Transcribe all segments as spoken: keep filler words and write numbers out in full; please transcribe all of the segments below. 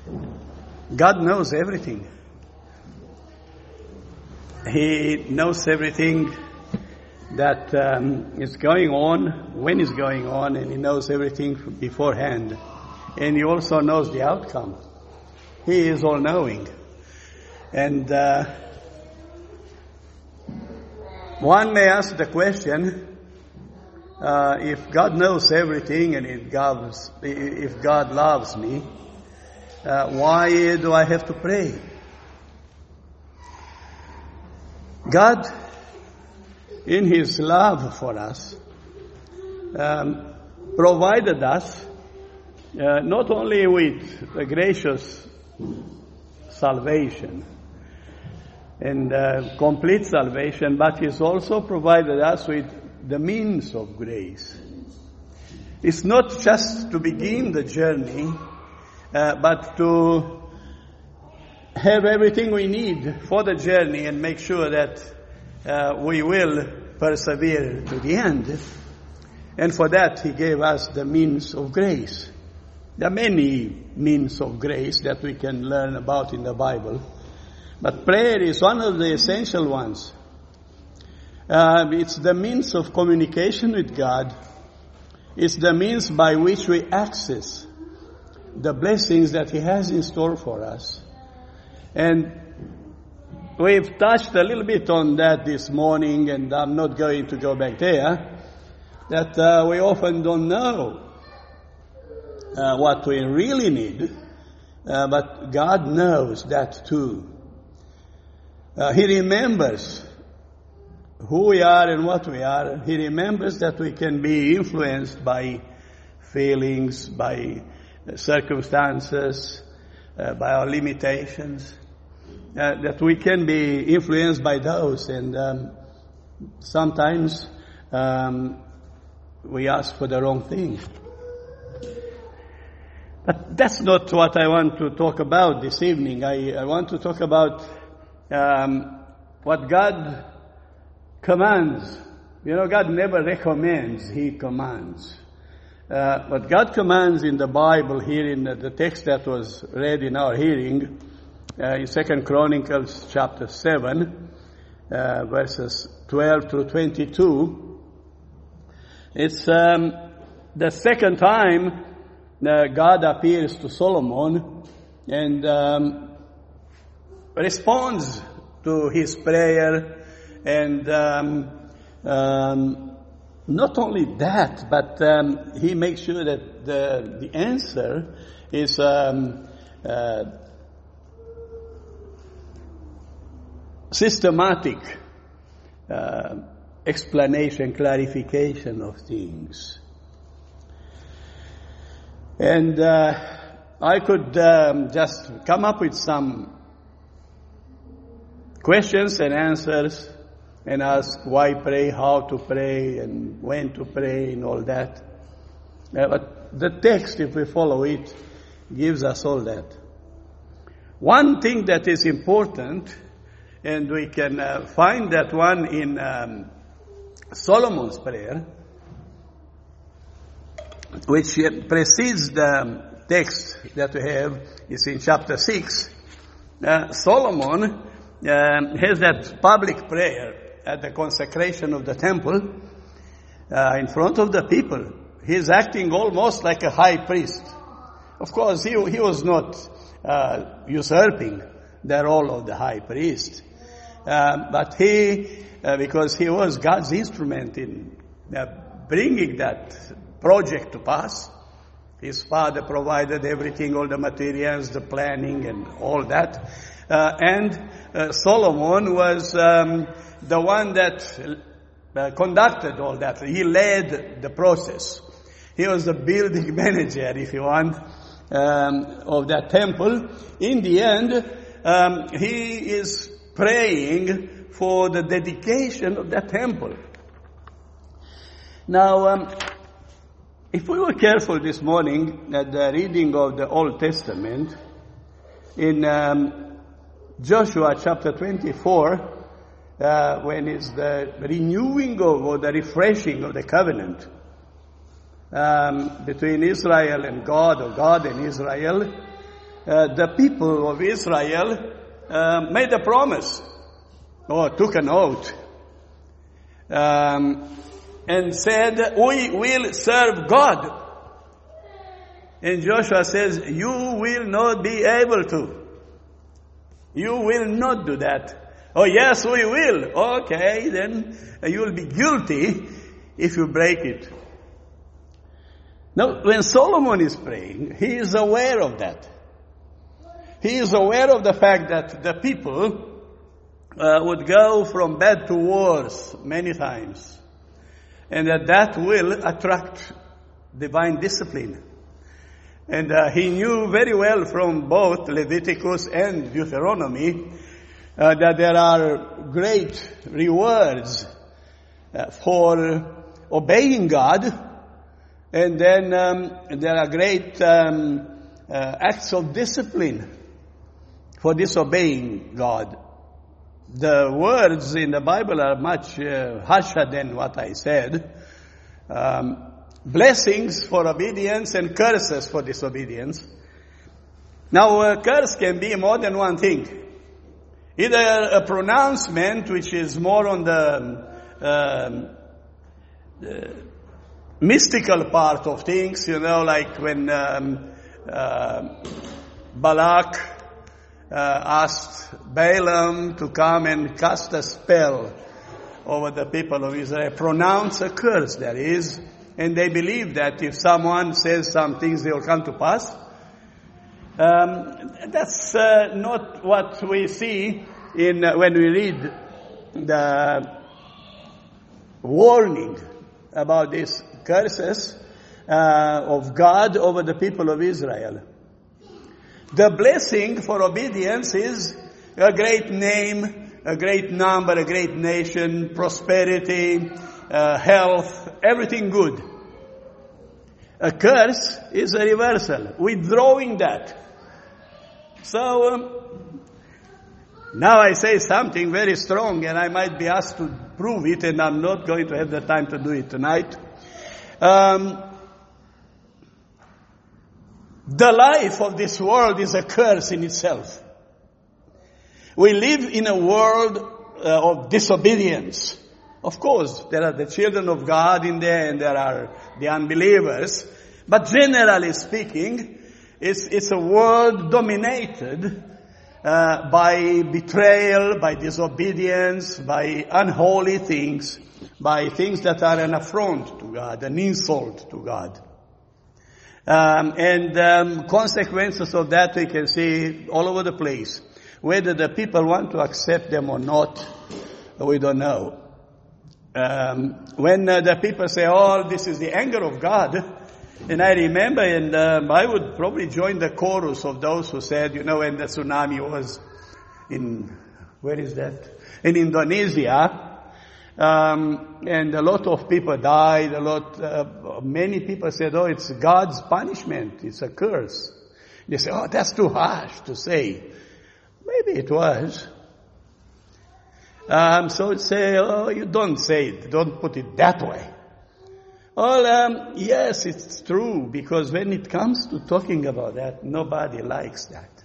God knows everything. He knows everything that um, is going on, when it's going on, and He knows everything beforehand. And He also knows the outcome. He is all-knowing. And uh, one may ask the question, uh, if God knows everything and if God, if God loves me, uh, why do I have to pray? God, in His love for us, um, provided us uh, not only with a gracious salvation and uh, complete salvation, but He's also provided us with the means of grace. It's not just to begin the journey, uh, but to have everything we need for the journey and make sure that uh, we will persevere to the end. And for that, He gave us the means of grace. There are many means of grace that we can learn about in the Bible, but prayer is one of the essential ones. Uh, it's the means of communication with God. It's the means by which we access the blessings that He has in store for us. And we've touched a little bit on that this morning, and I'm not going to go back there, that uh, we often don't know uh, what we really need, uh, but God knows that too. Uh, he remembers who we are and what we are. He remembers that we can be influenced by feelings, by circumstances, uh, by our limitations. Uh, that we can be influenced by those, and um, sometimes um, we ask for the wrong thing. But that's not what I want to talk about this evening. I, I want to talk about um, what God commands. You know, God never recommends, He commands. Uh, what God commands in the Bible here in the, the text that was read in our hearing, Uh, in Second Chronicles chapter seven, uh, verses twelve through twenty-two, it's um, the second time uh, God appears to Solomon and um, responds to his prayer, and um, um, not only that, but um, he makes sure that the, the answer is um, uh, systematic uh, explanation, clarification of things. And uh, I could um, just come up with some questions and answers and ask why pray, how to pray, and when to pray, and all that. Uh, but the text, if we follow it, gives us all that. One thing that is important, and we can uh, find that one in um, Solomon's prayer, which precedes the text that we have, is in chapter six. Uh, Solomon um, has that public prayer at the consecration of the temple uh, in front of the people. He's acting almost like a high priest. Of course, he, he was not uh, usurping the role of the high priest. Uh, but he, uh, because he was God's instrument in uh, bringing that project to pass, his father provided everything, all the materials, the planning, and all that. Uh, and uh, Solomon was um, the one that uh, conducted all that. He led the process. He was the building manager, if you want, um, of that temple. In the end, um, he is praying for the dedication of that temple. Now, um, if we were careful this morning at the reading of the Old Testament, in um, Joshua chapter twenty-four, uh, when it's the renewing of, or the refreshing of the covenant um, between Israel and God, or God and Israel, uh, the people of Israel uh, made a promise, or took an oath, um, and said, we will serve God. And Joshua says, you will not be able to. You will not do that. Oh yes, we will. Okay, then you will be guilty if you break it. Now, when Solomon is praying, he is aware of that. He is aware of the fact that the people uh, would go from bad to worse many times. And that that will attract divine discipline. And uh, he knew very well from both Leviticus and Deuteronomy uh, that there are great rewards uh, for obeying God, and then um, there are great um, uh, acts of discipline for disobeying God. The words in the Bible are much uh, harsher than what I said. Um, Blessings for obedience and curses for disobedience. Now, a curse can be more than one thing. Either a pronouncement, which is more on the, um, the mystical part of things, you know, like when um, uh, Balak uh, asked Balaam to come and cast a spell over the people of Israel. Pronounce a curse, that is. And they believe that if someone says some things, they will come to pass. Um, that's uh, not what we see in uh, when we read the warning about these curses uh, of God over the people of Israel. The blessing for obedience is a great name, a great number, a great nation, prosperity, Uh, health, everything good. A curse is a reversal, withdrawing that. So, um, now I say something very strong, and I might be asked to prove it, and I'm not going to have the time to do it tonight. Um, the life of this world is a curse in itself. We live in a world uh, of disobedience. Of course, there are the children of God in there, and there are the unbelievers. But generally speaking, it's, it's a world dominated uh, by betrayal, by disobedience, by unholy things, by things that are an affront to God, an insult to God. Um, and um, consequences of that we can see all over the place. Whether the people want to accept them or not, we don't know. Um, when uh, the people say, oh, this is the anger of God, and I remember, and um, I would probably join the chorus of those who said, you know, when the tsunami was in, where is that? In Indonesia, um, and a lot of people died, a lot, uh, many people said, oh, it's God's punishment, it's a curse. They say, oh, that's too harsh to say. Maybe it was. Um, so say, oh, you don't say it, don't put it that way. Well, um, yes, it's true, because when it comes to talking about that, nobody likes that.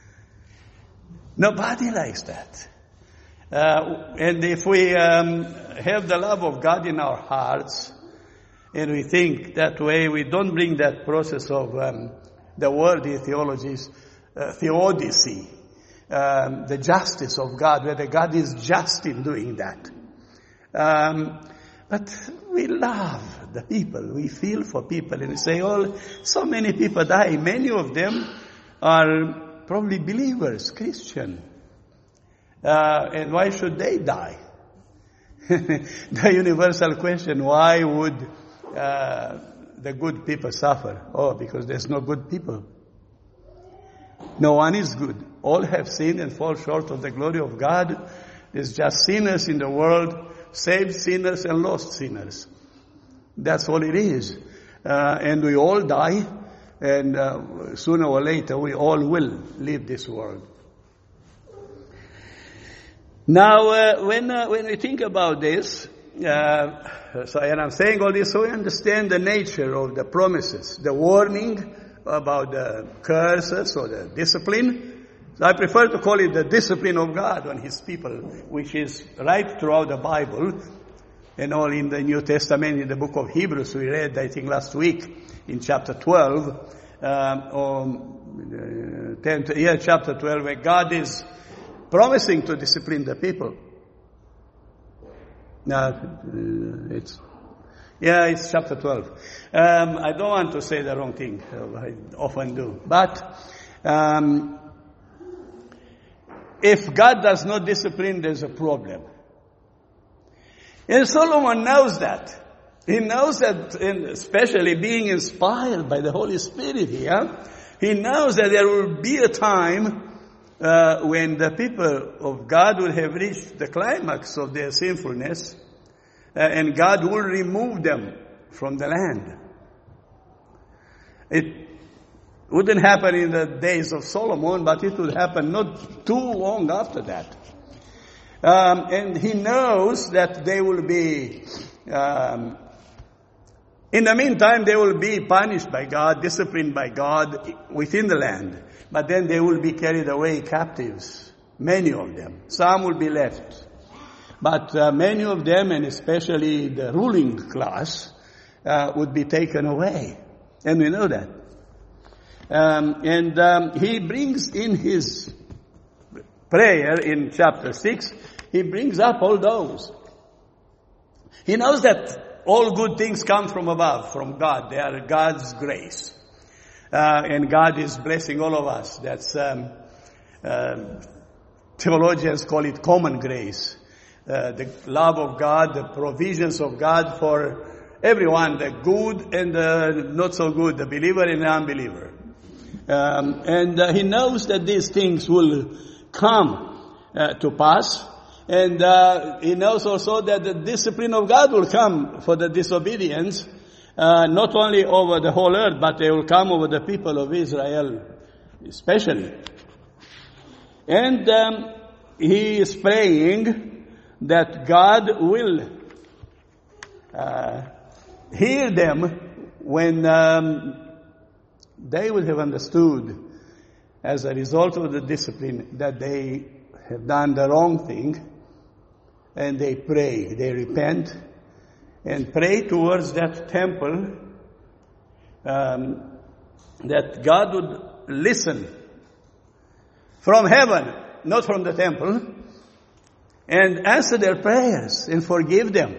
Nobody likes that. Uh, and if we um, have the love of God in our hearts, and we think that way, we don't bring that process of um, the worldly theologies, uh, theodicy. Um, the justice of God, whether God is just in doing that. Um, but we love the people. We feel for people. And we say, oh, so many people die. Many of them are probably believers, Christian. Uh, and why should they die? The universal question, why would uh, the good people suffer? Oh, because there's no good people. No one is good. All have sinned and fall short of the glory of God. There's just sinners in the world, saved sinners and lost sinners. That's all it is. Uh, and we all die, and uh, sooner or later we all will leave this world. Now, uh, when uh, when we think about this, uh, so and I'm saying all this so we understand the nature of the promises, the warning about the curses or the discipline. So I prefer to call it the discipline of God on His people, which is right throughout the Bible and all in the New Testament. In the book of Hebrews we read, I think last week, in chapter twelve, um, or uh, ten, yeah, chapter twelve, where God is promising to discipline the people. Now, uh, it's Yeah, it's chapter twelve. Um, I don't want to say the wrong thing. I often do. But um, if God does not discipline, there's a problem. And Solomon knows that. He knows that, especially being inspired by the Holy Spirit here, he knows that there will be a time uh, when the people of God will have reached the climax of their sinfulness, Uh, and God will remove them from the land. It wouldn't happen in the days of Solomon, but it would happen not too long after that. Um, and he knows that they will be, um, in the meantime, they will be punished by God, disciplined by God within the land. But then they will be carried away captives, many of them. Some will be left. But uh, many of them, and especially the ruling class, uh, would be taken away. And we know that. Um, and um, he brings in his prayer in chapter six, he brings up all those. He knows that all good things come from above, from God. They are God's grace. Uh, and God is blessing all of us. That's, um, uh, theologians call it common grace. Uh, the love of God, the provisions of God for everyone, the good and the not so good, the believer and the unbeliever. Um, and uh, he knows that these things will come uh, to pass. And uh, he knows also that the discipline of God will come for the disobedience, uh, not only over the whole earth, but they will come over the people of Israel especially. And um, he is praying that God will uh, hear them when um, they will have understood, as a result of the discipline, that they have done the wrong thing, and they pray, they repent, and pray towards that temple, um, that God would listen from heaven, not from the temple, and answer their prayers and forgive them.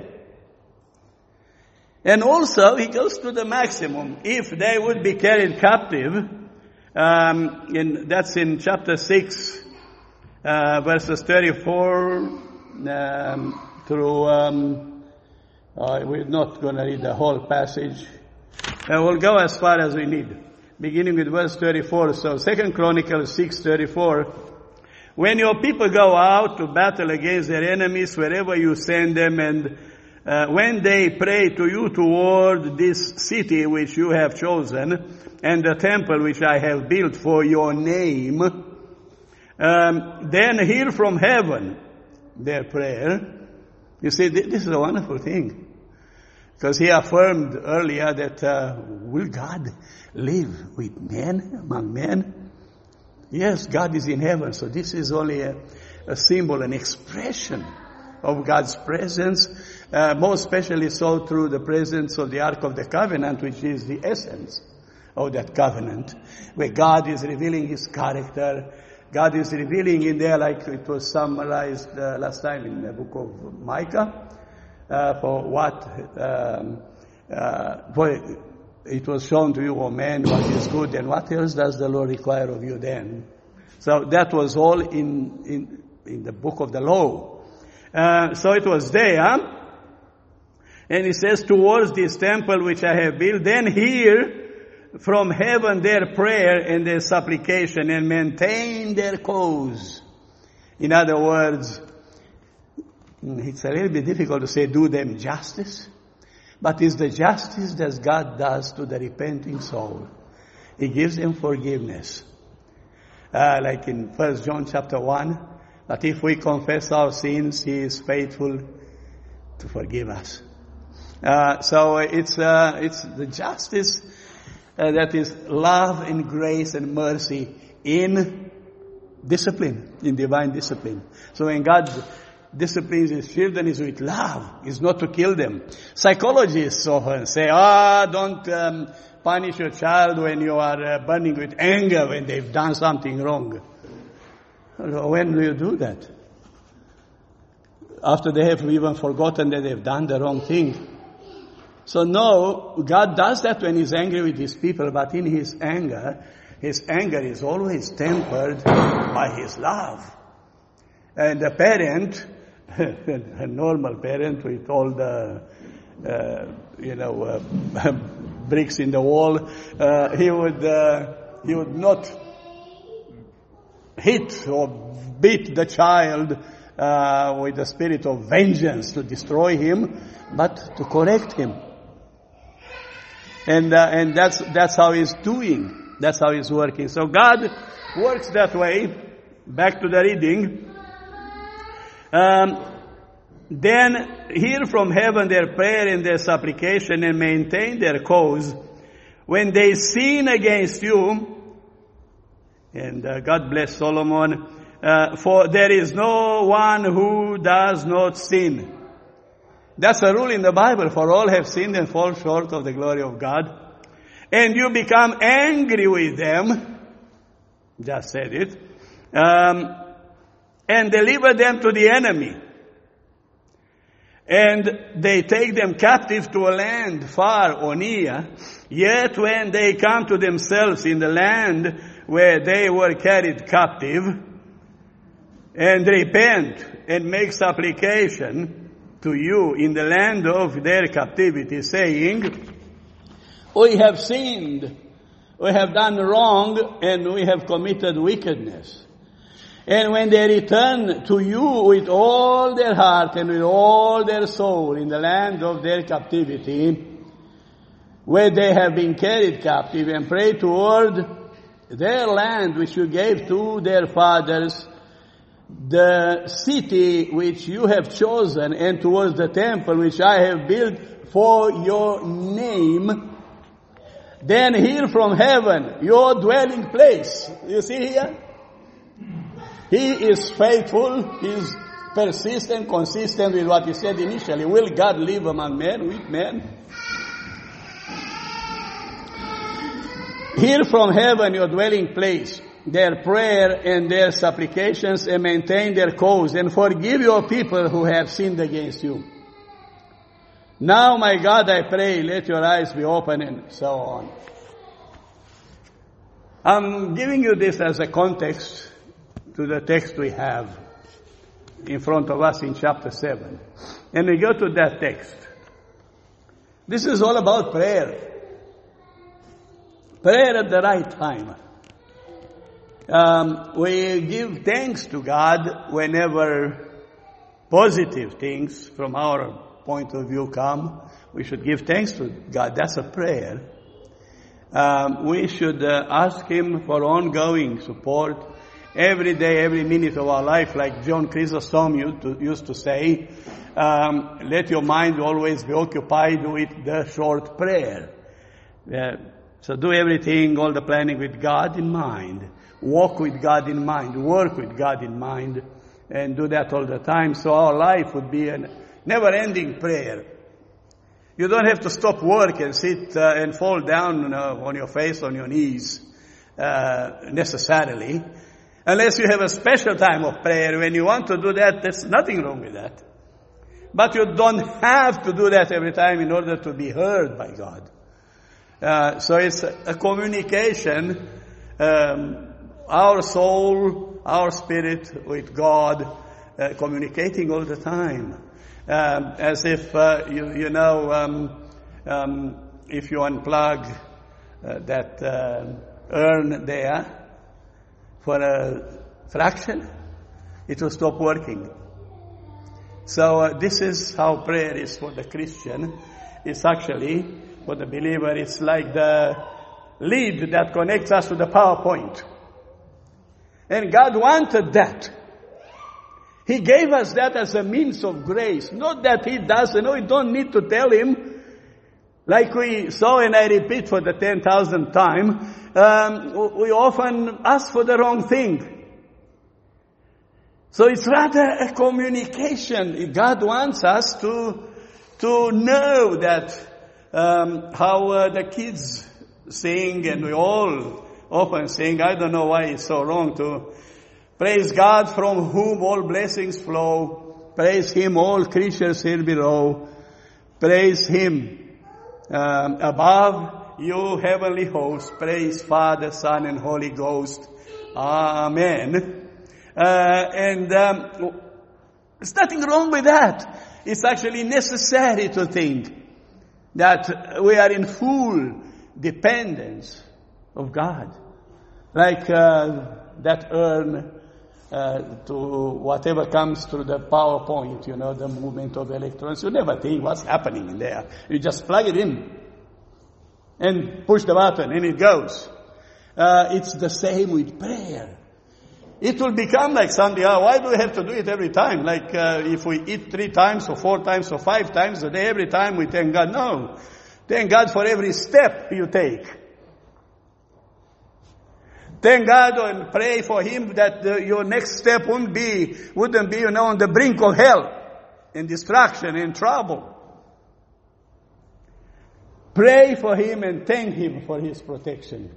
And also, he goes to the maximum. If they would be carried captive, um, in, that's in chapter six, uh, verses thirty-four um, through, um, uh, we're not going to read the whole passage. Uh, we'll go as far as we need. Beginning with verse thirty-four. So, Second Chronicles six thirty-four. When your people go out to battle against their enemies, wherever you send them, and uh, when they pray to you toward this city which you have chosen, and the temple which I have built for your name, um, then hear from heaven their prayer. You see, this is a wonderful thing. Because he affirmed earlier that, uh, will God live with men, among men? Yes, God is in heaven, so this is only a, a symbol, an expression of God's presence, uh, most especially so through the presence of the Ark of the Covenant, which is the essence of that covenant, where God is revealing His character. God is revealing in there, like it was summarized uh, last time in the book of Micah, uh, for what, um, uh, for it was shown to you, O man, what is good, and what else does the Lord require of you then? So that was all in in, in the book of the law. Uh, so it was there. And he says, towards this temple which I have built, then hear from heaven their prayer and their supplication, and maintain their cause. In other words, it's a little bit difficult to say do them justice. But it's the justice that God does to the repenting soul. He gives them forgiveness. Uh, like in First John chapter one, that if we confess our sins, He is faithful to forgive us. Uh, so it's, uh, it's the justice Uh, that is love and grace and mercy in discipline, in divine discipline. So when God disciplines his children, is with love, is not to kill them. Psychologists often say, ah, oh, don't um, punish your child when you are uh, burning with anger when they've done something wrong. When do you do that? After they have even forgotten that they've done the wrong thing. So no, God does that when he's angry with his people, but in his anger, his anger is always tempered by his love. And a parent, a normal parent with all the, uh, you know, uh, bricks in the wall, uh, he would, uh, he would not hit or beat the child uh, with the spirit of vengeance to destroy him, but to correct him. And uh, and that's that's how he's doing. That's how he's working. So God works that way. Back to the reading. Um, then hear from heaven their prayer and their supplication, and maintain their cause when they sin against you. And uh, God bless Solomon. Uh, for there is no one who does not sin. That's a rule in the Bible. For all have sinned and fall short of the glory of God. And you become angry with them. Just said it. Um, and deliver them to the enemy. And they take them captive to a land far or near. Yet when they come to themselves in the land where they were carried captive, and repent and make supplication to you in the land of their captivity, saying, we have sinned, we have done wrong, and we have committed wickedness. And when they return to you with all their heart and with all their soul in the land of their captivity, where they have been carried captive, and pray toward their land which you gave to their fathers, the city which you have chosen, and towards the temple which I have built for your name, then hear from heaven, your dwelling place. You see here? He is faithful, he is persistent, consistent with what he said initially. Will God live among men, with men? Hear from heaven, your dwelling place, their prayer and their supplications, and maintain their cause, and forgive your people who have sinned against you. Now, my God, I pray, let your eyes be open, and so on. I'm giving you this as a context to the text we have in front of us in chapter seven. And we go to that text. This is all about prayer. Prayer at the right time. Um, we give thanks to God whenever positive things from our point of view come. We should give thanks to God. That's a prayer. Um, we should uh, ask Him for ongoing support every day, every minute of our life, like John Chrysostom used to, used to say, um, let your mind always be occupied with the short prayer. Uh, so do everything, all the planning with God in mind. Walk with God in mind. Work with God in mind. And do that all the time. So our life would be a never-ending prayer. You don't have to stop work and sit uh, and fall down uh, on your face, on your knees, uh, necessarily. Unless you have a special time of prayer. When you want to do that, there's nothing wrong with that. But you don't have to do that every time in order to be heard by God. Uh, so it's a communication, um, our soul, our spirit with God, uh, communicating all the time. Um, as if, uh, you, you know, um, um, if you unplug uh, that uh, urn there for a fraction, it will stop working. So uh, this is how prayer is for the Christian. It's actually, for the believer, it's like the lead that connects us to the PowerPoint. And God wanted that. He gave us that as a means of grace. Not that He does, you know, we don't need to tell Him Like we saw, and I repeat for the ten thousandth time, um, we often ask for the wrong thing. So it's rather a communication. God wants us to, to know that um, how uh, the kids sing, and we all often sing. I don't know why it's so wrong to praise God from whom all blessings flow. Praise Him, all creatures here below. Praise Him um, above, you heavenly host. Praise Father, Son, and Holy Ghost. Amen. Uh, and um, there's nothing wrong with that. It's actually necessary to think that we are in full dependence of God. Like uh, that urn uh, to whatever comes through the PowerPoint, you know, the movement of electrons. You never think what's happening in there. You just plug it in and push the button and it goes. Uh, it's the same with prayer. It will become like Sunday, oh, why do we have to do it every time? Like uh, if we eat three times or four times or five times a day, every time we thank God. No. Thank God for every step you take. Thank God and pray for Him that uh, your next step wouldn't be, wouldn't be, you know, on the brink of hell and destruction and trouble. Pray for Him and thank Him for His protection.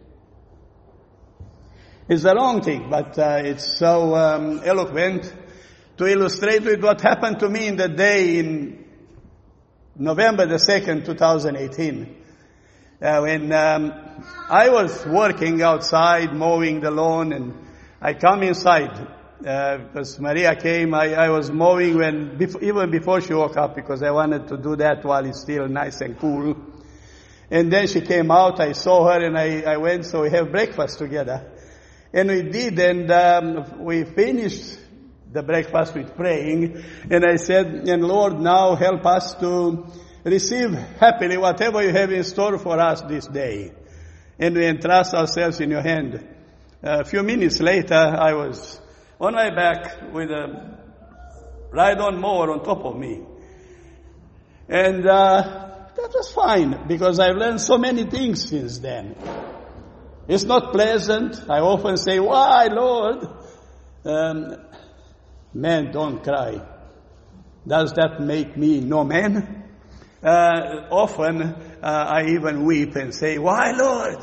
It's a long thing, but uh, it's so um, eloquent to illustrate with what happened to me in the day in November the second, two thousand eighteen. Uh, when um, I was working outside, mowing the lawn, and I come inside uh, because Maria came. I, I was mowing when before, even before she woke up, because I wanted to do that while it's still nice and cool. And then she came out. I saw her, and I, I went. So we have breakfast together. And we did, and um, we finished the breakfast with praying. And I said, and Lord, now help us to receive happily whatever you have in store for us this day. And we entrust ourselves in your hand. Uh, a few minutes later, I was on my back with a ride-on mower on top of me. And uh, that was fine, because I've learned so many things since then. It's not pleasant. I often say, why, Lord? Um, man, don't cry. Does that make me no man? Uh, often uh, I even weep and say, why, Lord?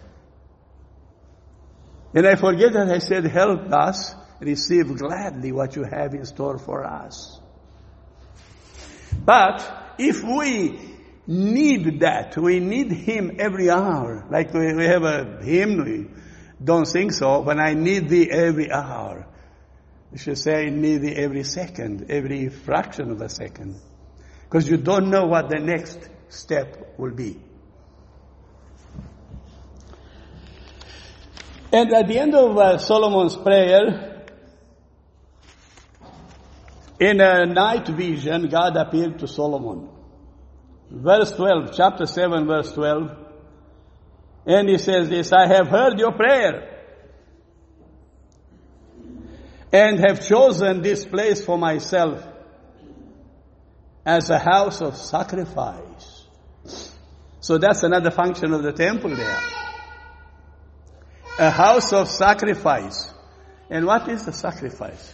And I forget that I said, help us receive gladly what you have in store for us. But if we need that, we need Him every hour. Like we, we have a hymn, we don't sing so, but I need Thee every hour. You should say, I need Thee every second, every fraction of a second. Because you don't know what the next step will be. And at the end of uh, Solomon's prayer, in a night vision, God appeared to Solomon. Verse twelve, chapter seven, verse twelve. And He says this, I have heard your prayer and have chosen this place for myself as a house of sacrifice. So that's another function of the temple there. A house of sacrifice. And what is the sacrifice?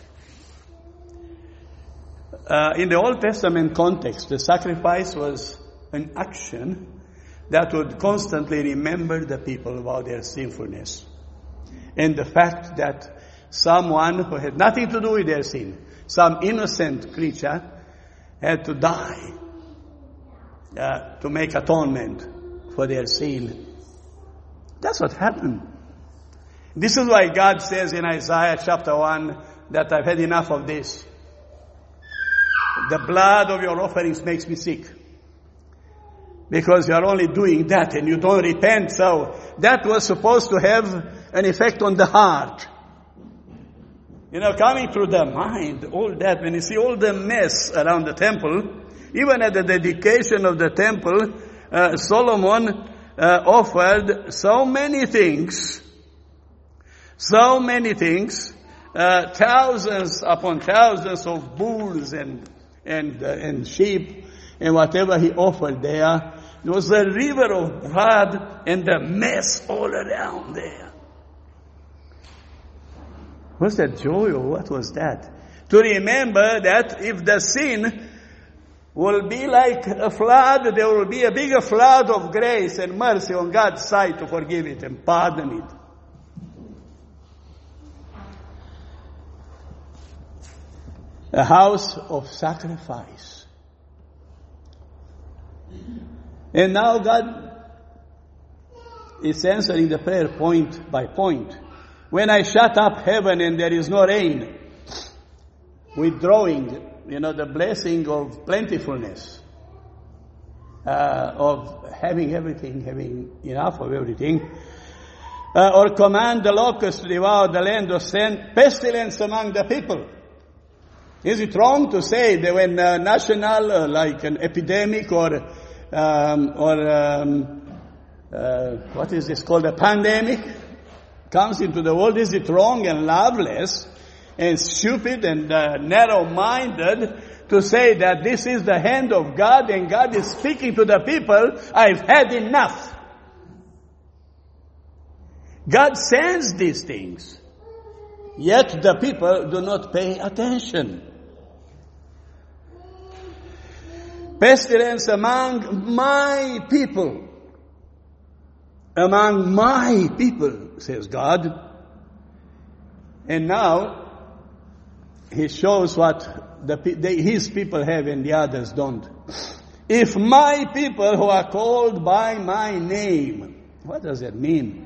Uh, in the Old Testament context, the sacrifice was an action that would constantly remember the people about their sinfulness. And the fact that someone who had nothing to do with their sin, some innocent creature, had to die uh, to make atonement for their sin. That's what happened. This is why God says in Isaiah chapter one that I've had enough of this. The blood of your offerings makes me sick. Because you are only doing that and you don't repent. So that was supposed to have an effect on the heart. You know, coming through the mind, all that, when you see all the mess around the temple, even at the dedication of the temple, uh, Solomon uh, offered so many things, so many things, uh, thousands upon thousands of bulls and and uh, and sheep and whatever he offered there There was a river of blood and a mess all around there. Was that joy or what was that? To remember that if the sin will be like a flood, there will be a bigger flood of grace and mercy on God's side to forgive it and pardon it. A house of sacrifice. And now God is answering the prayer point by point. When I shut up heaven and there is no rain, withdrawing, you know, the blessing of plentifulness, uh, of having everything, having enough of everything, uh, or command the locusts to devour the land, or send pestilence among the people. Is it wrong to say that when uh, national, uh, like an epidemic or um, or um, uh, what is this called, a pandemic, comes into the world, is it wrong and loveless and stupid and uh, narrow-minded to say that this is the hand of God and God is speaking to the people, I've had enough? God sends these things, yet the people do not pay attention. Pestilence among my people. Among my people, says God. And now, He shows what the, they, His people have and the others don't. If my people who are called by my name, what does that mean?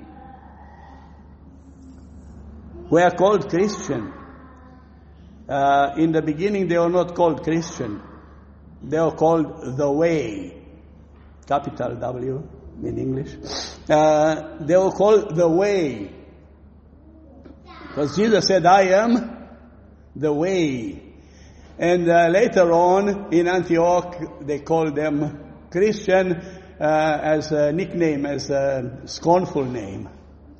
We are called Christian. Uh, in the beginning they were not called Christian. They were called the Way. Capital W in English. Uh, they were called the Way. Because Jesus said, I am the Way. And uh, later on in Antioch they called them Christian uh, as a nickname, as a scornful name.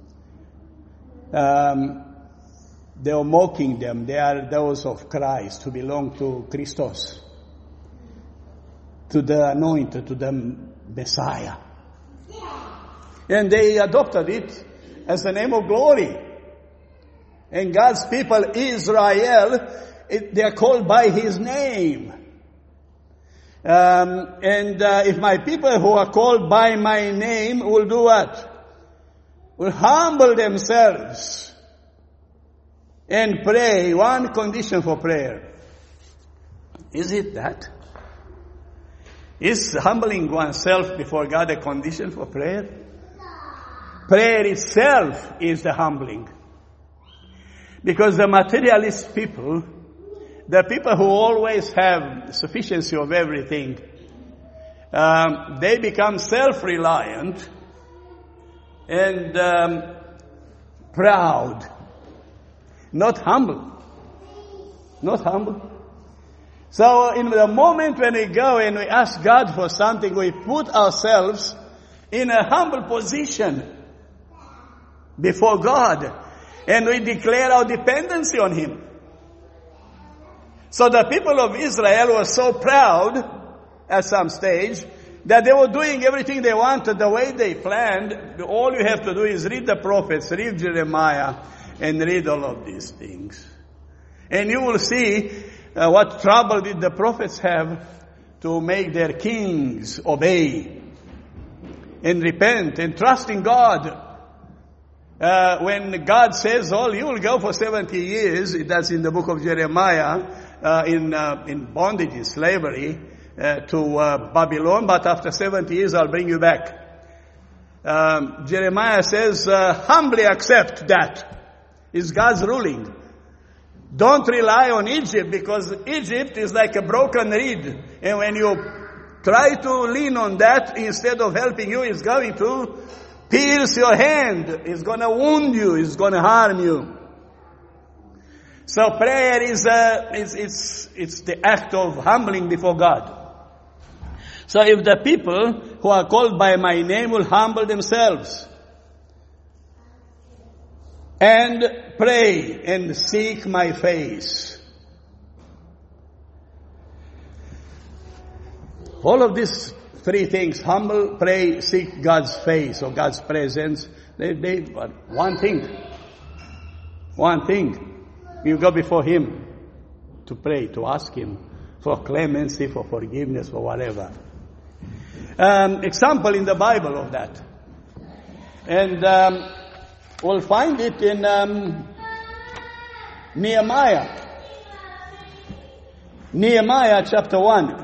Um, they were mocking them. They are those of Christ who belong to Christos, to the anointed, to the Messiah. And they adopted it as a name of glory. And God's people, Israel, it, they are called by His name. Um, and uh, if my people who are called by my name will do what? Will humble themselves and pray. One condition for prayer. Is it that? Is humbling oneself before God a condition for prayer? Prayer itself is the humbling. Because the materialist people, the people who always have sufficiency of everything, um, they become self-reliant and um, proud, not humble. Not humble. So in the moment when we go and we ask God for something, we put ourselves in a humble position before God, and we declare our dependency on Him. So the people of Israel were so proud at some stage that they were doing everything they wanted the way they planned. All you have to do is read the prophets, read Jeremiah, and read all of these things. And you will see uh, what trouble did the prophets have to make their kings obey and repent and trust in God. Uh, when God says, oh, you will go for seventy years, that's in the book of Jeremiah, uh, in uh, in bondage, in slavery, uh, to uh, Babylon, but after seventy years I'll bring you back. Um, Jeremiah says, uh, humbly accept that. It's God's ruling. Don't rely on Egypt, because Egypt is like a broken reed. And when you try to lean on that, instead of helping you, it's going to pierce your hand. It's going to wound you. It's going to harm you. So prayer is a, it's, it's, it's the act of humbling before God. So if the people who are called by my name will humble themselves and pray and seek my face. All of these three things: humble, pray, seek God's face or God's presence. They, they, one thing. One thing. You go before Him to pray, to ask Him for clemency, for forgiveness, for whatever. Um, example in the Bible of that. And um, we'll find it in um, Nehemiah. Nehemiah chapter one.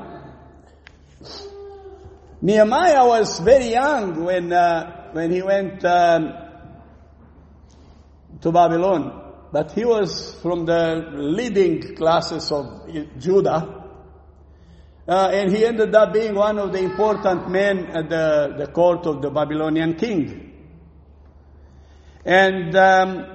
Nehemiah was very young when uh, when he went um, to Babylon, but he was from the leading classes of Judah, uh, and he ended up being one of the important men at the, the court of the Babylonian king. And um,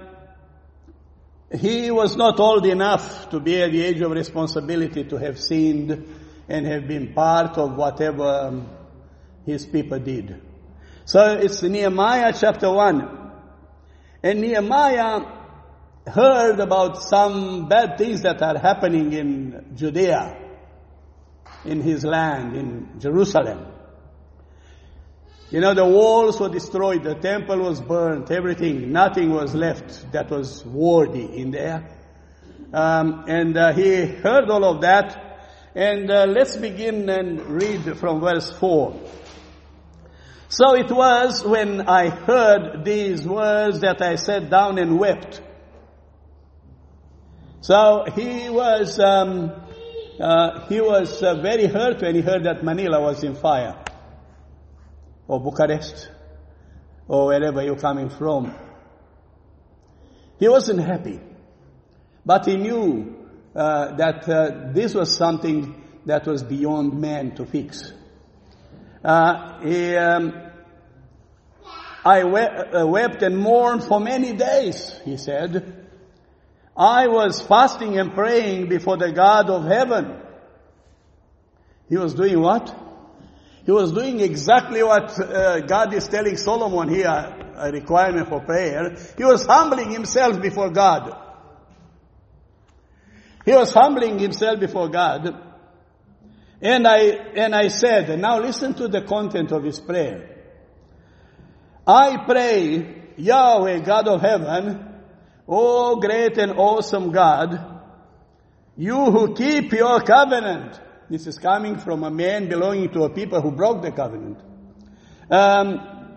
he was not old enough to be at the age of responsibility to have sinned and have been part of whatever um, his people did. So it's Nehemiah chapter one. And Nehemiah heard about some bad things that are happening in Judea, in his land, in Jerusalem. You know, the walls were destroyed, the temple was burnt, everything, nothing was left that was worthy in there. Um, and uh, he heard all of that. And uh, let's begin and read from verse four. So it was when I heard these words that I sat down and wept. So he was um, uh, he was uh, very hurt when he heard that Manila was in fire, or Bucharest, or wherever you're coming from. He wasn't happy, but he knew uh, that uh, this was something that was beyond man to fix. Uh, he, um, I we- uh, wept and mourned for many days, he said. I was fasting and praying before the God of heaven. He was doing what? He was doing exactly what uh, God is telling Solomon here, a requirement for prayer. He was humbling himself before God. He was humbling himself before God. And I, and I said, and now listen to the content of his prayer. I pray, Yahweh, God of heaven, O great and awesome God, you who keep your covenant. This is coming from a man belonging to a people who broke the covenant. Um,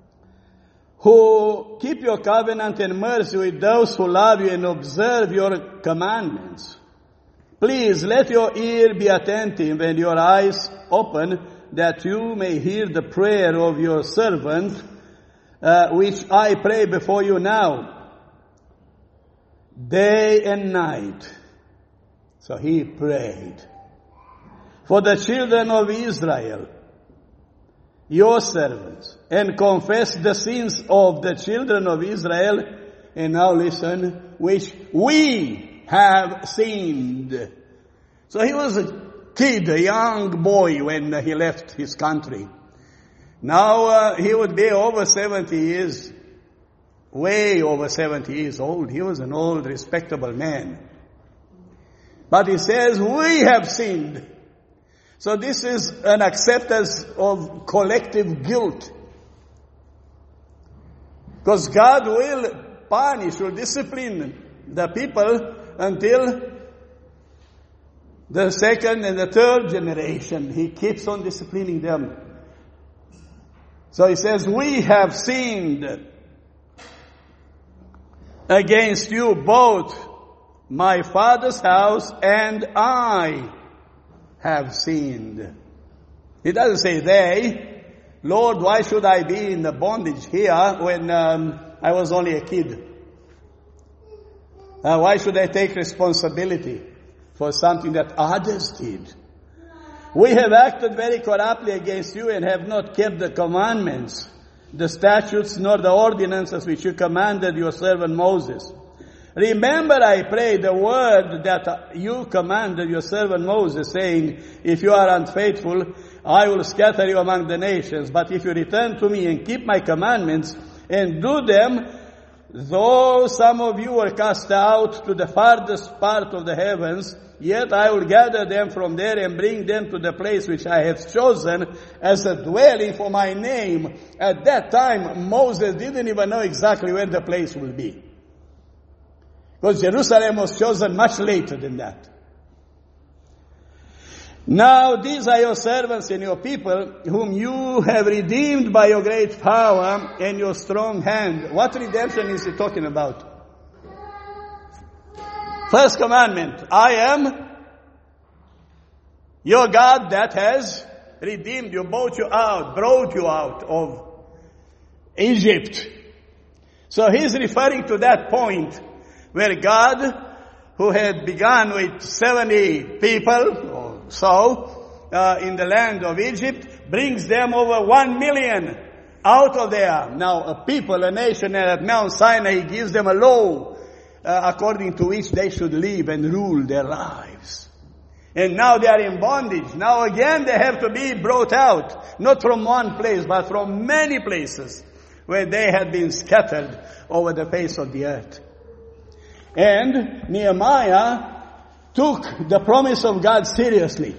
who keep your covenant and mercy with those who love you and observe your commandments. Please let your ear be attentive and your eyes open, that you may hear the prayer of your servant, uh, which I pray before you now, day and night. So he prayed for the children of Israel, your servants, and confessed the sins of the children of Israel. And now listen, which we have sinned. So he was a kid, a young boy when he left his country. Now uh, he would be over seventy years, way over seventy years old. He was an old, respectable man. But he says, we have sinned. So this is an acceptance of collective guilt. Because God will punish, will discipline the people until the second and the third generation. He keeps on disciplining them. So he says, we have sinned against you, both my father's house and I have sinned. It doesn't say they. Lord, why should I be in the bondage here when um, I was only a kid? Uh, why should I take responsibility for something that others did? We have acted very corruptly against you and have not kept the commandments, the statutes, nor the ordinances which you commanded your servant Moses. Remember, I pray, the word that you commanded your servant Moses, saying, if you are unfaithful, I will scatter you among the nations. But if you return to me and keep my commandments and do them, though some of you are cast out to the farthest part of the heavens, yet I will gather them from there and bring them to the place which I have chosen as a dwelling for my name. At that time, Moses didn't even know exactly where the place will be. Because Jerusalem was chosen much later than that. Now these are your servants and your people, whom you have redeemed by your great power and your strong hand. What redemption is he talking about? First commandment, I am your God that has redeemed you, brought you out, brought you out of Egypt. So he's referring to that point where God, who had begun with seventy people or so uh, in the land of Egypt, brings them over one million out of there. Now a people, a nation at Mount Sinai, gives them a law uh, according to which they should live and rule their lives. And now they are in bondage. Now again they have to be brought out, not from one place, but from many places where they had been scattered over the face of the earth. And Nehemiah took the promise of God seriously.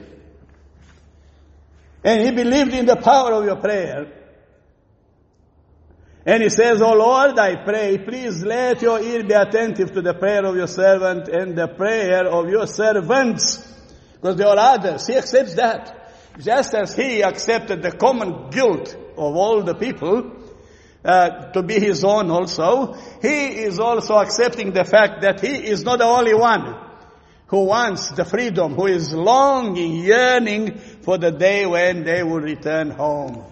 And he believed in the power of your prayer. And he says, "O Lord, I pray, please let your ear be attentive to the prayer of your servant and the prayer of your servants." Because there are others. He accepts that. Just as he accepted the common guilt of all the people, Uh, to be his own also, he is also accepting the fact that he is not the only one who wants the freedom, who is longing, yearning for the day when they will return home.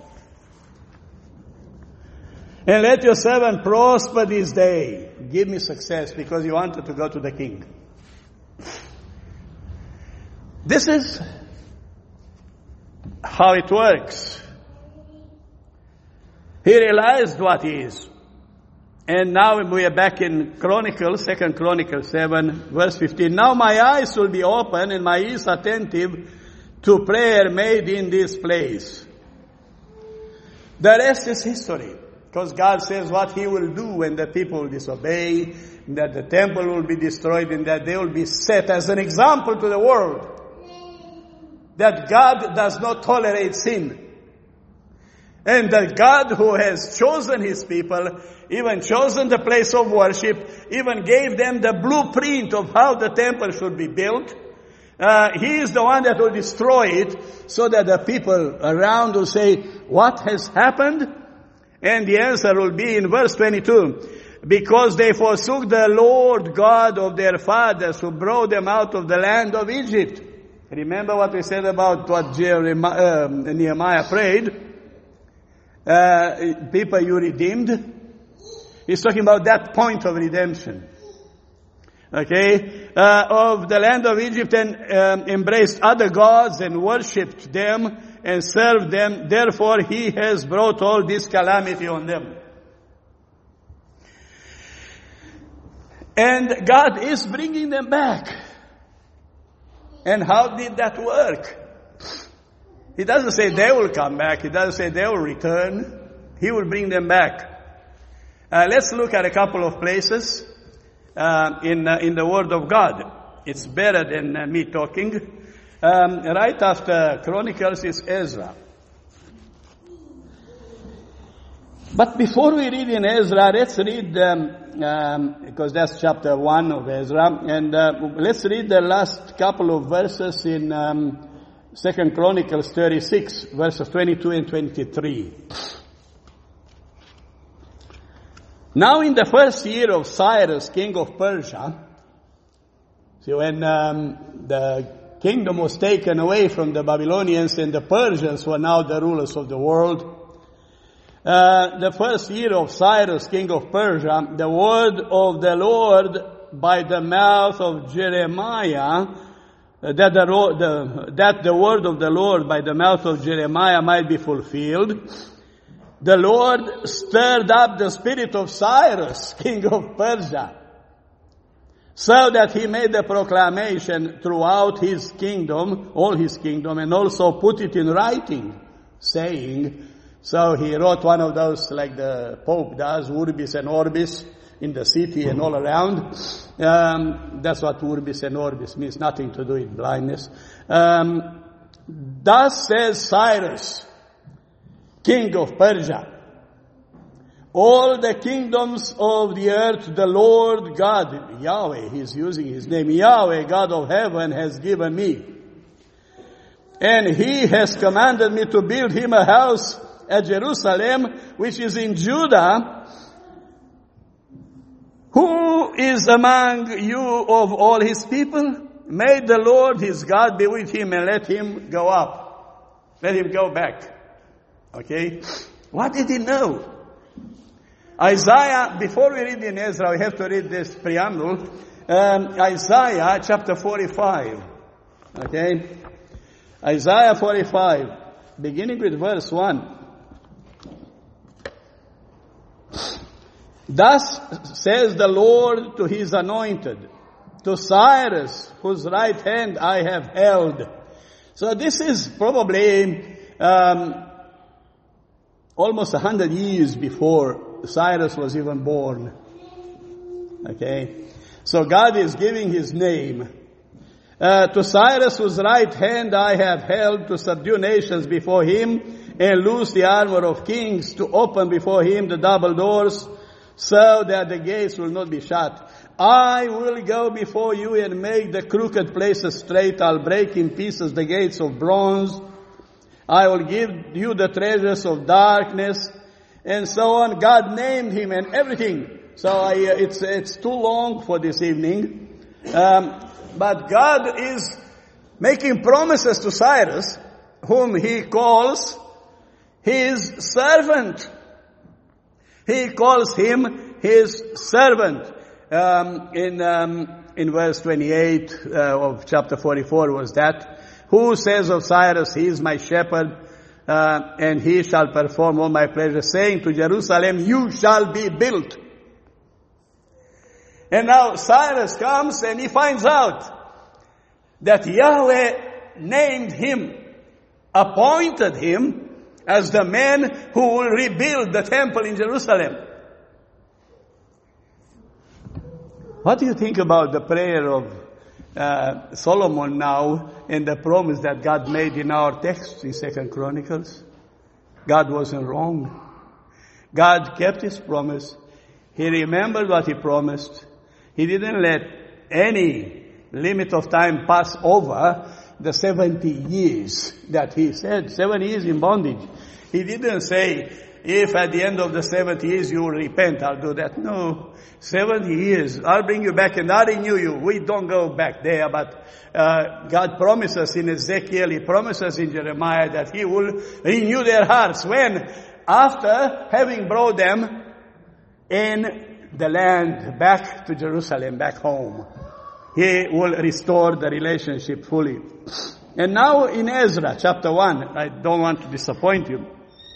And let your servant prosper this day. Give me success, because you wanted to go to the king. This is how it works. He realized what he is. And now we are back in Chronicles, Second Chronicles seven, verse fifteen. Now my eyes will be open and my ears attentive to prayer made in this place. The rest is history. Because God says what he will do when the people disobey, that the temple will be destroyed, and that they will be set as an example to the world. That God does not tolerate sin. And that God, who has chosen his people, even chosen the place of worship, even gave them the blueprint of how the temple should be built, uh, he is the one that will destroy it, so that the people around will say, what has happened? And the answer will be in verse twenty-two. Because they forsook the Lord God of their fathers, who brought them out of the land of Egypt. Remember what we said about what Jeremiah, uh, Nehemiah prayed? Uh, people you redeemed. He's talking about that point of redemption. Okay? Uh, of the land of Egypt, and um, embraced other gods and worshipped them and served them. Therefore he has brought all this calamity on them. And God is bringing them back. And how did that work? He doesn't say they will come back. He doesn't say they will return. He will bring them back. Uh, let's look at a couple of places uh, in uh, in the Word of God. It's better than uh, me talking. Um, right after Chronicles is Ezra. But before we read in Ezra, let's read, um, um, because that's chapter one of Ezra, and uh, let's read the last couple of verses in Um, Second Chronicles thirty-six, verses twenty-two and twenty-three. Now in the first year of Cyrus, king of Persia, see when um, the kingdom was taken away from the Babylonians and the Persians were now the rulers of the world, uh, the first year of Cyrus, king of Persia, the word of the Lord by the mouth of Jeremiah, Uh, that the, the, that the word of the Lord by the mouth of Jeremiah might be fulfilled. The Lord stirred up the spirit of Cyrus, king of Persia, so that he made a proclamation throughout his kingdom, all his kingdom, and also put it in writing, saying, so he wrote one of those like the Pope does, Urbis and Orbis, in the city and all around. Um, that's what urbis and orbis means, nothing to do with blindness. Um, thus says Cyrus, king of Persia, all the kingdoms of the earth, the Lord God, Yahweh, he's using his name, Yahweh, God of heaven, has given me. And he has commanded me to build him a house at Jerusalem, which is in Judah. Who is among you of all his people? May the Lord his God be with him and let him go up. Let him go back. Okay? What did he know? Isaiah, before we read in Ezra, we have to read this preamble. Um, Isaiah chapter forty-five. Okay? Isaiah forty-five, beginning with verse one. Thus says the Lord to his anointed, to Cyrus, whose right hand I have held. So this is probably um, almost a hundred years before Cyrus was even born. Okay? So God is giving his name. Uh, to Cyrus, whose right hand I have held, to subdue nations before him, and loose the armor of kings, to open before him the double doors, so that the gates will not be shut. I will go before you and make the crooked places straight. I'll break in pieces the gates of bronze. I will give you the treasures of darkness, and so on. God named him and everything. So I, uh, it's it's too long for this evening. Um, but God is making promises to Cyrus, whom he calls his servant. He calls him his servant. Um, in um, in verse twenty-eight uh, of chapter forty-four was that. Who says of Cyrus, he is my shepherd, uh, and he shall perform all my pleasure, saying to Jerusalem, you shall be built. And now Cyrus comes and he finds out that Yahweh named him, appointed him as the man who will rebuild the temple in Jerusalem. What do you think about the prayer of uh, Solomon now and the promise that God made in our text in Second Chronicles? God wasn't wrong. God kept his promise. He remembered what he promised. He didn't let any limit of time pass over the seventy years that he said, seven years in bondage. He didn't say, if at the end of the seventy years you will repent, I'll do that. No. seventy years, I'll bring you back and I'll renew you. We don't go back there, but uh, God promises in Ezekiel, he promises in Jeremiah that he will renew their hearts. When? After having brought them in the land back to Jerusalem, back home. He will restore the relationship fully. And now in Ezra chapter one, I don't want to disappoint you.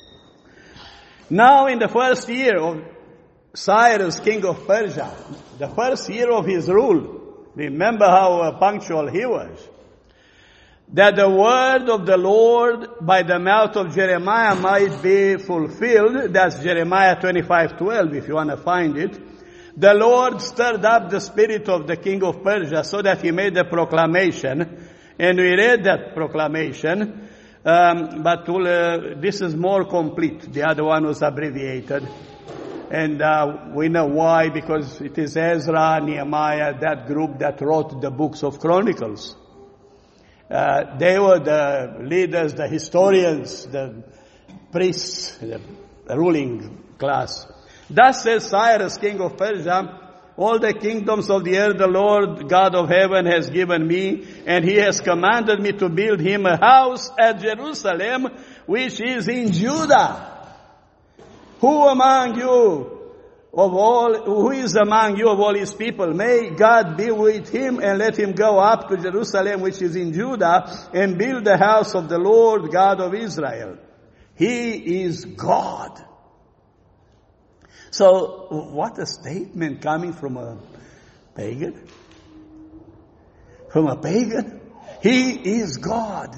Now in the first year of Cyrus, king of Persia, the first year of his rule, remember how uh, punctual he was, that the word of the Lord by the mouth of Jeremiah might be fulfilled. That's Jeremiah twenty-five twelve, if you want to find it. The Lord stirred up the spirit of the king of Persia so that he made a proclamation. And we read that proclamation. Um, but we'll, uh, this is more complete. The other one was abbreviated. And uh, we know why, because it is Ezra, Nehemiah, that group that wrote the books of Chronicles. Uh, they were the leaders, the historians, the priests, the ruling class. Thus says Cyrus, king of Persia, all the kingdoms of the earth the Lord God of heaven has given me, and he has commanded me to build him a house at Jerusalem, which is in Judah. Who among you of all, who is among you of all his people? May God be with him and let him go up to Jerusalem, which is in Judah, and build the house of the Lord God of Israel. He is God. So, what a statement coming from a pagan. From a pagan. He is God.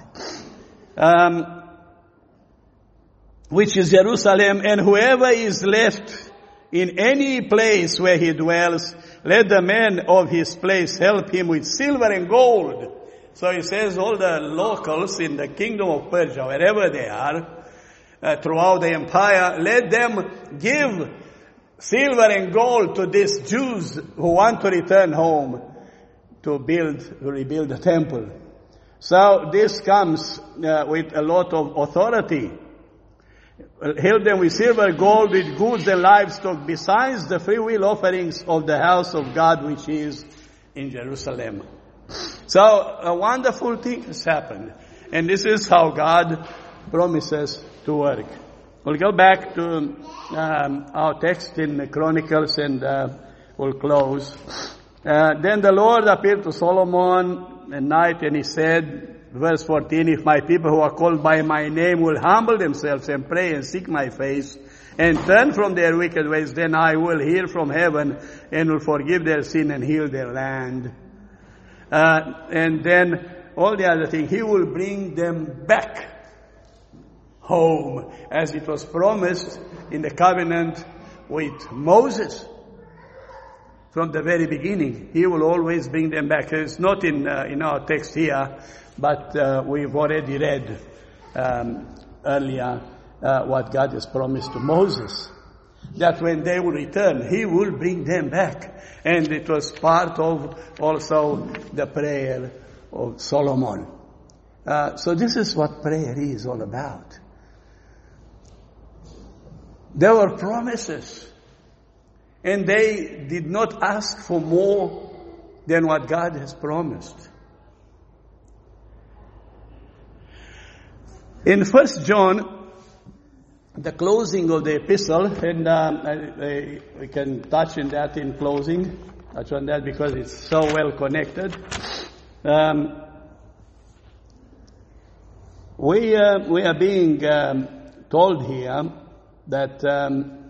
Um, which is Jerusalem, and whoever is left in any place where he dwells, let the men of his place help him with silver and gold. So he says all the locals in the kingdom of Persia, wherever they are, uh, throughout the empire, let them give silver and gold to these Jews who want to return home to build, to rebuild the temple. So this comes uh, with a lot of authority. Help them with silver, gold, with goods and livestock, besides the free will offerings of the house of God which is in Jerusalem. So a wonderful thing has happened. And this is how God promises to work. We'll go back to um, our text in Chronicles and uh, we'll close. Uh, then the Lord appeared to Solomon at night and he said, verse fourteen, if my people who are called by my name will humble themselves and pray and seek my face and turn from their wicked ways, then I will hear from heaven and will forgive their sin and heal their land. Uh, and then all the other things, he will bring them back home as it was promised in the covenant with Moses. From the very beginning, he will always bring them back. It's not in uh, in our text here, but uh, we've already read um, earlier uh, what God has promised to Moses. That when they will return, he will bring them back. And it was part of also the prayer of Solomon. Uh, so this is what prayer is all about. There were promises. And they did not ask for more than what God has promised. In First John, the closing of the epistle, and um, I, I, we can touch on that in closing, touch on that because it's so well connected. Um, we uh, we are being um, told here that um,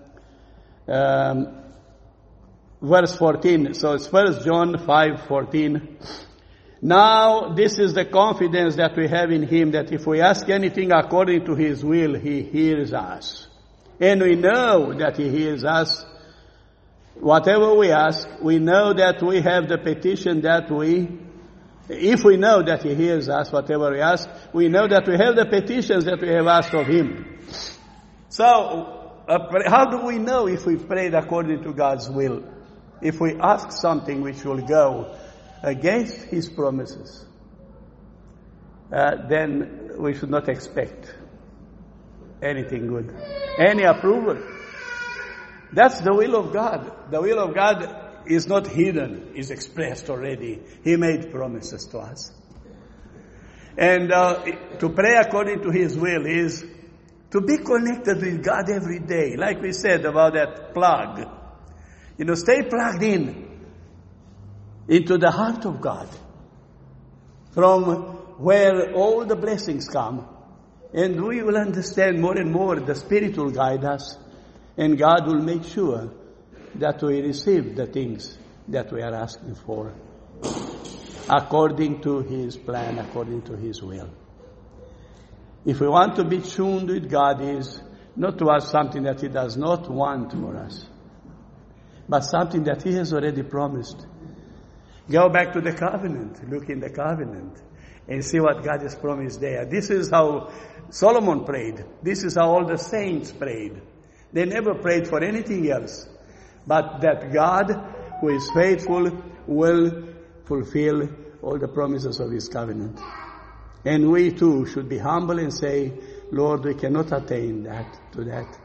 um, verse fourteen. So it's First John five fourteen. Now this is the confidence that we have in Him, that if we ask anything according to His will, He hears us. And we know that He hears us. Whatever we ask, we know that we have the petition that we, if we know that He hears us, whatever we ask, we know that we have the petitions that we have asked of Him. So, uh, how do we know if we prayed according to God's will? If we ask something which will go against His promises, uh, then we should not expect anything good, any approval. That's the will of God. The will of God is not hidden, is expressed already. He made promises to us. And uh, to pray according to His will is to be connected with God every day. Like we said about that plug. You know, stay plugged in into the heart of God, from where all the blessings come. And we will understand more and more, the Spirit will guide us, and God will make sure that we receive the things that we are asking for, according to His plan, according to His will. If we want to be tuned with God, is not to ask something that He does not want for us, but something that He has already promised. Go back to the covenant, look in the covenant, and see what God has promised there. This is how Solomon prayed. This is how all the saints prayed. They never prayed for anything else, but that God, who is faithful, will fulfill all the promises of His covenant. And we too should be humble and say, Lord, we cannot attain that, to that,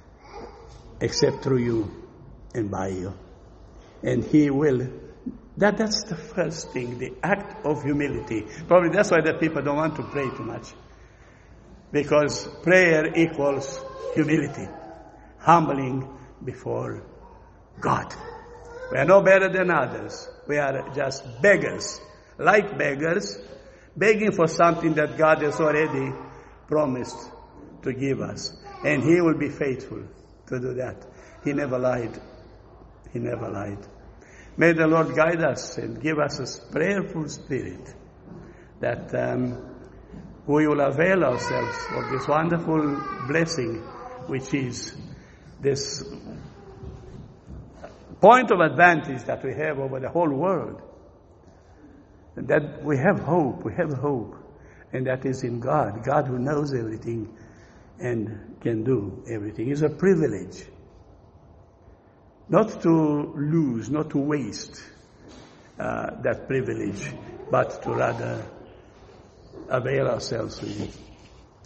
except through You and by You. And He will. That, that's the first thing, the act of humility. Probably that's why the people don't want to pray too much. Because prayer equals humility. Humbling before God. We are no better than others. We are just beggars. Like beggars, begging for something that God has already promised to give us. And He will be faithful to do that. He never lied. He never lied. May the Lord guide us and give us a prayerful spirit, that um, we will avail ourselves of this wonderful blessing, which is this point of advantage that we have over the whole world. And that we have hope, we have hope. And that is in God, God who knows everything and can do everything. It's a privilege. Not to lose, not to waste uh, that privilege, but to rather avail ourselves with it.